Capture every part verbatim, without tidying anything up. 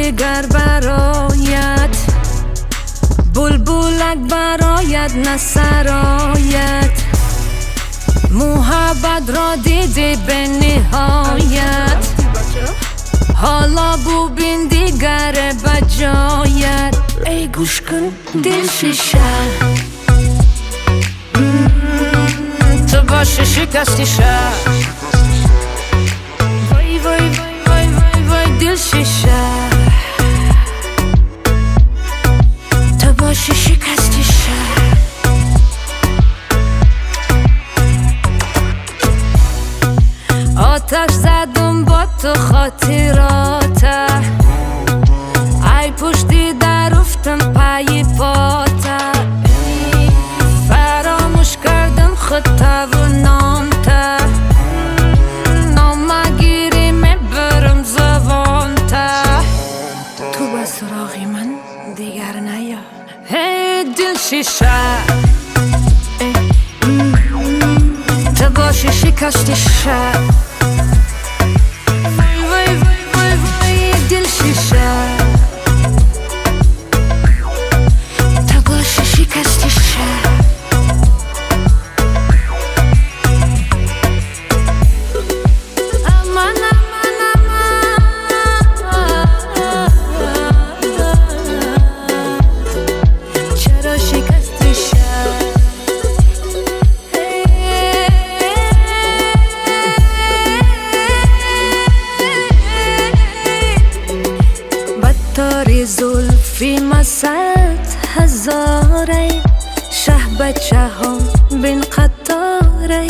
دیگر برایت بلبلک برایت نه سرایت محبت را دیدی به نهایت حالا ببین دیگر بجایت ای گوش کن دل شیشه تو باشه شکستی شد وای وای وای وای وای وای دل شیشه تو باشه شکستی شد آتش زدم با تو خاطراته ای پشتی در افتم پای پاته فراموش کردم خطا و نامته نامگیری میبرم زبانته تو به سراغی من دیگر نیا هی دل شیشه تو باشی شکستی شد تاری زلفی مسد هزاره شه بچه ها بین قطاره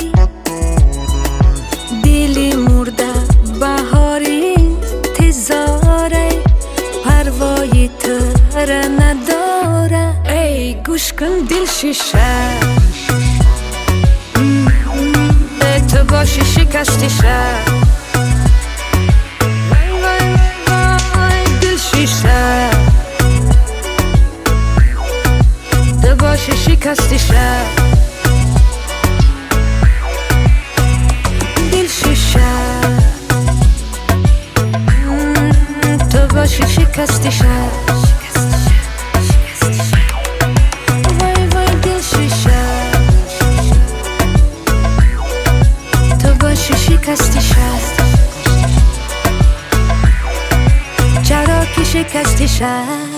دیلی مرده بهاری تزاره پروایی تره نداره ای گوش کن دل شیشه تو باشی شکستی شد تو باشی شکستی شد دل شیشه تو باشی شکستی شد وای وای دل شیشه تو باشی شکستی شد چرا که شکستی شد